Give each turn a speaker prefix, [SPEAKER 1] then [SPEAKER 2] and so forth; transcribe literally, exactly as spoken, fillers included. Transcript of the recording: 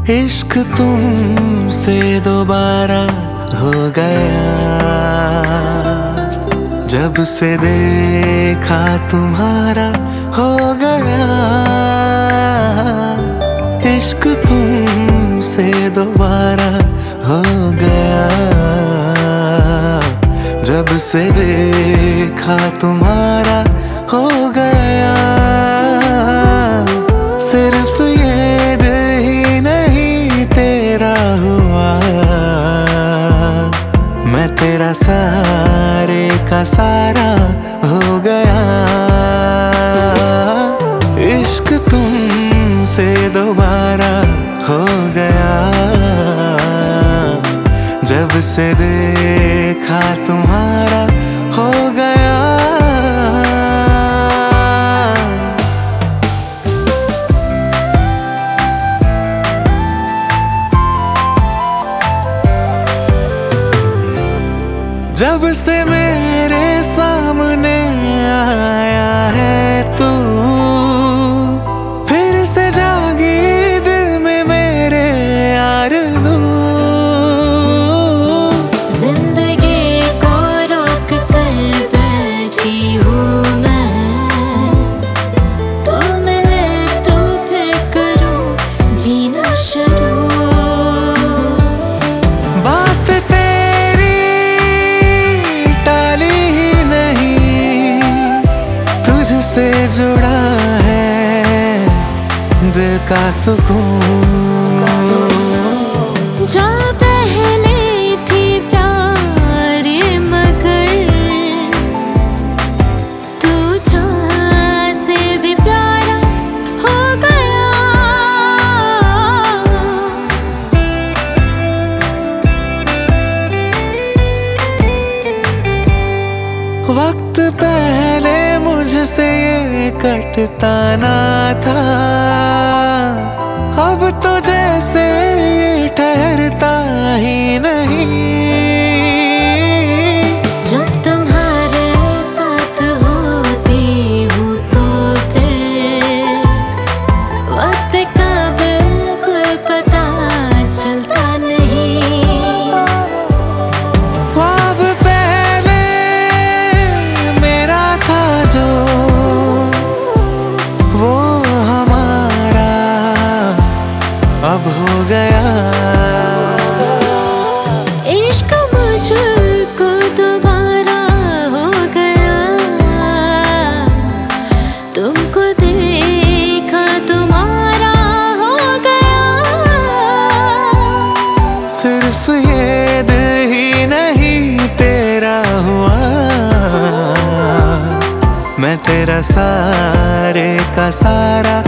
[SPEAKER 1] इश्क तुमसे दोबारा हो गया, जब से देखा तुम्हारा हो गया। इश्क तुमसे दोबारा हो गया, जब से देखा तुम्हारा हो गया। सिर्फ ये दिल ही नहीं तेरा हुआ, मैं तेरा सारे का सारा हो गया। इश्क तुमसे दोबारा हो गया, जब से देखा तुम्हारा हो गया। जब से मेरे सामने आया है तू, फिर से जागी दिल में मेरे आरज़ू।
[SPEAKER 2] जिंदगी को रोक कर बैठी हूँ मैं, तू मिले तो फिर करूँ जीना शुरू।
[SPEAKER 1] बात तेरी टाली ही नहीं, तुझसे जुड़ा है दिल का सुकून।
[SPEAKER 2] जा पहले थी प्यार मगर तू जा से भी प्यारा हो गया।
[SPEAKER 1] वक्त पहले मुझसे ये कटता ना था, अब तो जैसे ये ठहरता ही नहीं।
[SPEAKER 2] जब तुम्हारे साथ होती हूँ तो फिर वक्त का बिल्कुल पता चलता नहीं।
[SPEAKER 1] ख्वाब पहले मेरा था जो, वो हमारा अब हो गया।
[SPEAKER 2] इश्क मुझको दोबारा हो गया, तुमको देखा तुम्हारा हो गया।
[SPEAKER 1] सिर्फ ये दिल ही नहीं तेरा हुआ, मैं तेरा सारे का सारा